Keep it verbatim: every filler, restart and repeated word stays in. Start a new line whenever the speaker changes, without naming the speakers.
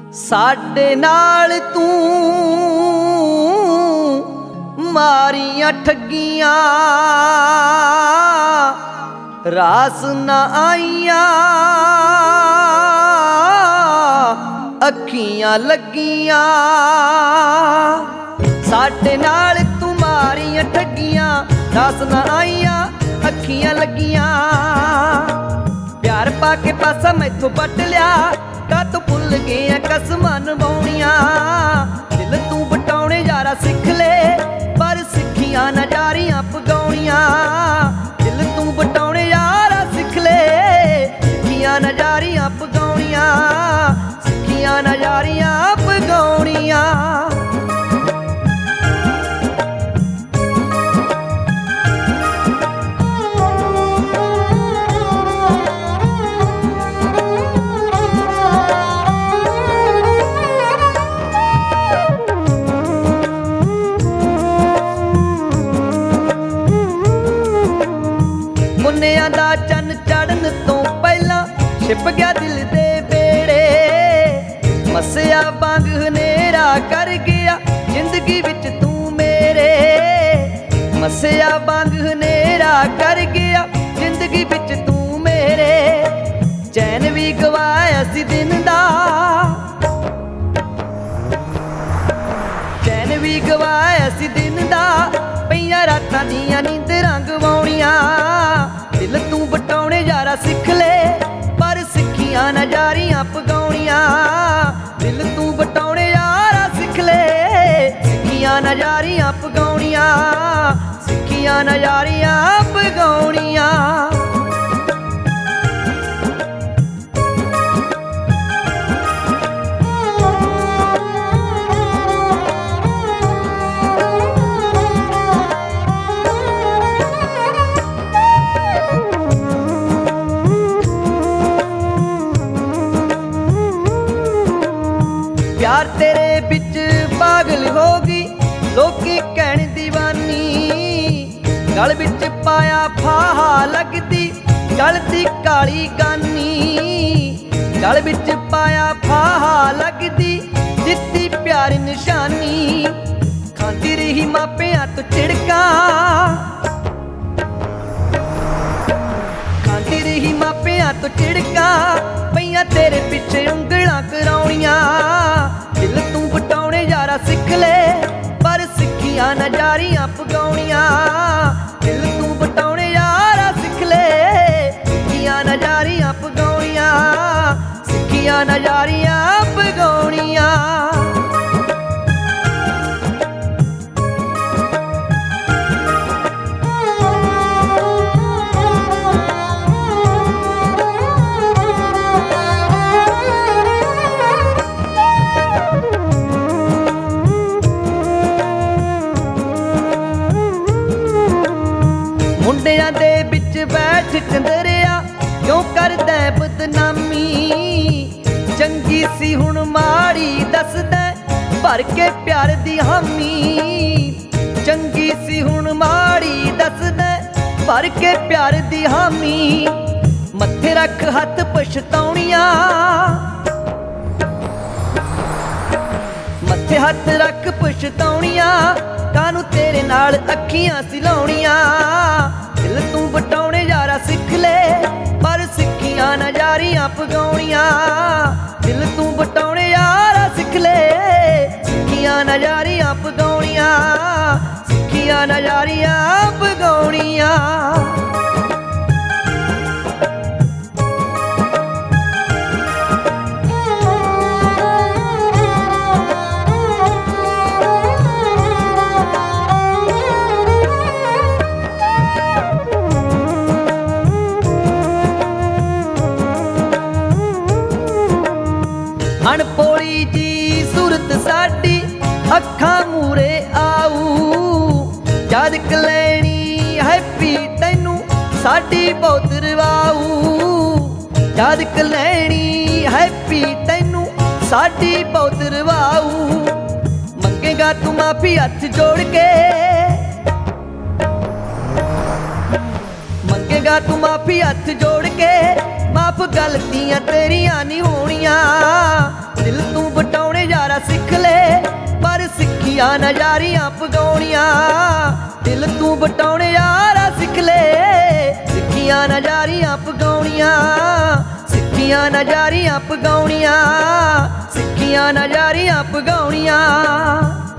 साडे नाल तू मारियां ठगियां रास ना आईयां अखियां लगियां। साडे नाल तू मारियां ठगियां रास ना आईयां अखियां लगियां। प्यार पाके पासा मैथों पट लिया कद भुल गया कसमां निभाउणियां। दिल तू बटाउणे यारा सिख ले पर सिखियां ना यारियां पगाउणियां। दिल तू बटाउणे यारा सिख ले सिखियां ना यारियां पगाउणियां। सिखियां ना यारियां पगाउणियां। मुन्नियां दा चन्न चढ़न तो पहला छिप गया दिल दे बेड़े। मस्सिया वांग हनेरा कर गया जिंदगी विच तू मेरे। मस्सिया वांग हनेरा कर गया जिंदगी विच तू मेरे। चैन भी गवाया सी दिन दा चैन भी गवाया सी दिन दा पईयां रातां दियां नींदरां गवाउणियां। दिल तू बटाउणे यारा सिख ले पर सिखियां ना यारियां पगाउणियां। दिल तू बटाउणे यारा सिख ले सिखियां ना यारियां पगाउणियां। सिखियां ना यारियां पगाउणियां। प्यार तेरे बिच पागल होगी लोकी कहण दीवानी। गल बिच पाया फाहा लगदी गल दी काली गानी। गल बिच पाया फाहा लगदी दित्ती प्यार निशानी। खांदी रही मापियां तो झिड़कां खांदी रही मापियां तो झिड़कां पईयां तेरे पिछे उंगलां कराउणियां। दिल तू बटाउणे यारा सिख ले पर सिखियां ना यारियां पगाउणियां। दिल तू बटाउणे यारा सिख ले सिखियां ना यारियां पगाउणियां। सिखियां ना यारियां पगाउणियां। मुंडियां दे बिच बैठ चंदरिया क्यों करदा बदनामी। चंगी सी हुण माड़ी दसदा भर के प्यार दी हामी। चंगी सी हुण माड़ी दसदा भर के प्यार दी हामी। मत्थे रख हथ पछताउणियां मत्थे हथ रख पछताउणियां। कानू तेरे नाल अखियां सिलाउणियां। दिल तू बटाउणे यारा सिख ले पर सिखियां ना यारियां पगाउणियां। दिल तू बटाउणे यारा सिख ले सिखियां ना यारियां पगाउणियां। सिखियां ना यारियां पगाउणियां। अणपोली जी सूरत साडी अखां मूरे आऊ। याद कलैनी हैप्पी तैनू साडी बहुत रवाऊ। याद कलैनी हैप्पी तैनू साडी बहुत रवाऊ। मंगेगा तू माफी हथ जोड़ के मंगेगा तू माफी हथ जोड़ के माफ गलतियां तेरियां नहीं होनियां। दिल तू ਸਿੱਖ ਲੈ ਪਰ ਸਿੱਖੀਆਂ ਨਾ ਯਾਰੀਆਂ ਪਗਾਉਣੀਆਂ। ਦਿਲ ਤੂੰ ਵਟਾਉਣੇ ਯਾਰਾ ਸਿੱਖ ਲੈ ਸਿੱਖੀਆਂ ਨਾ ਯਾਰੀਆਂ ਪਗਾਉਣੀਆਂ। ਸਿੱਖੀਆਂ ਨਾ ਯਾਰੀਆਂ ਪਗਾਉਣੀਆਂ। ਸਿੱਖੀਆਂ ਨਾ ਯਾਰੀਆਂ ਪਗਾਉਣੀਆਂ।